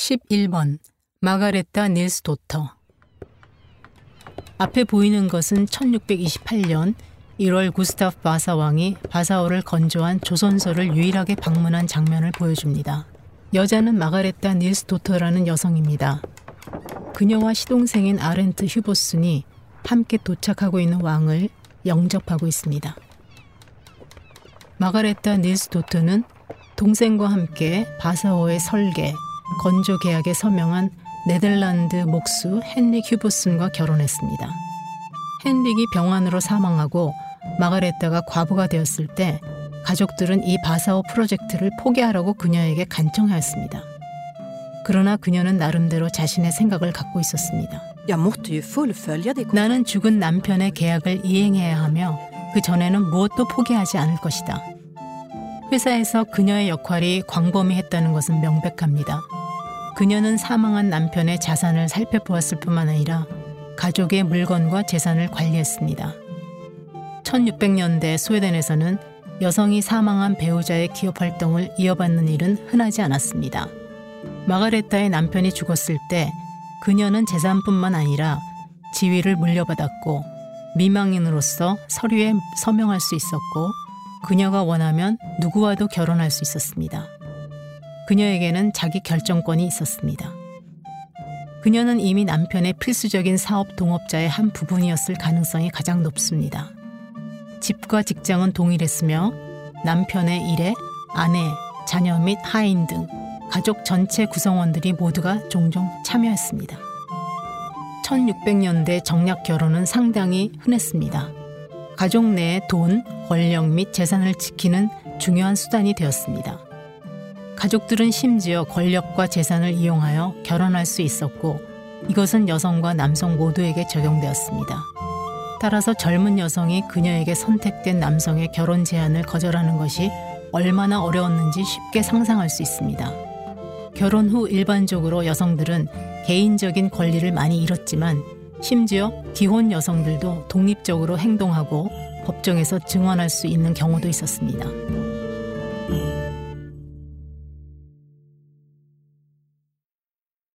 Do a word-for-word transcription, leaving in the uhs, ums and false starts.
십일 번 마가레타 닐스 도터. 앞에 보이는 것은 천육백이십팔 년 일월 구스타프 바사 왕이 바사오를 건조한 조선소를 유일하게 방문한 장면을 보여줍니다. 여자는 마가레타 닐스 도터라는 여성입니다. 그녀와 시동생인 아렌트 휴보슨이 함께 도착하고 있는 왕을 영접하고 있습니다. 마가레타 닐스 도터는 동생과 함께 바사오의 설계, 건조 계약에 서명한 네덜란드 목수 헨릭 휴보슨과 결혼했습니다. 헨릭이 병환으로 사망하고 마가레타가 과부가 되었을 때 가족들은 이 바사오 프로젝트를 포기하라고 그녀에게 간청하였습니다. 그러나 그녀는 나름대로 자신의 생각을 갖고 있었습니다. 나는 죽은 남편의 계약을 이행해야 하며 그 전에는 무엇도 포기하지 않을 것이다. 회사에서 그녀의 역할이 광범위했다는 것은 명백합니다. 그녀는 사망한 남편의 자산을 살펴보았을 뿐만 아니라 가족의 물건과 재산을 관리했습니다. 천육백 년대 스웨덴에서는 여성이 사망한 배우자의 기업 활동을 이어받는 일은 흔하지 않았습니다. 마가레타의 남편이 죽었을 때 그녀는 재산뿐만 아니라 지위를 물려받았고 미망인으로서 서류에 서명할 수 있었고 그녀가 원하면 누구와도 결혼할 수 있었습니다. 그녀에게는 자기 결정권이 있었습니다. 그녀는 이미 남편의 필수적인 사업 동업자의 한 부분이었을 가능성이 가장 높습니다. 집과 직장은 동일했으며 남편의 일에 아내, 자녀 및 하인 등 가족 전체 구성원들이 모두가 종종 참여했습니다. 천육백 년대 정략 결혼은 상당히 흔했습니다. 가족 내의 돈, 권력 및 재산을 지키는 중요한 수단이 되었습니다. 가족들은 심지어 권력과 재산을 이용하여 결혼할 수 있었고 이것은 여성과 남성 모두에게 적용되었습니다. 따라서 젊은 여성이 그녀에게 선택된 남성의 결혼 제안을 거절하는 것이 얼마나 어려웠는지 쉽게 상상할 수 있습니다. 결혼 후 일반적으로 여성들은 개인적인 권리를 많이 잃었지만 심지어 기혼 여성들도 독립적으로 행동하고 법정에서 증언할 수 있는 경우도 있었습니다.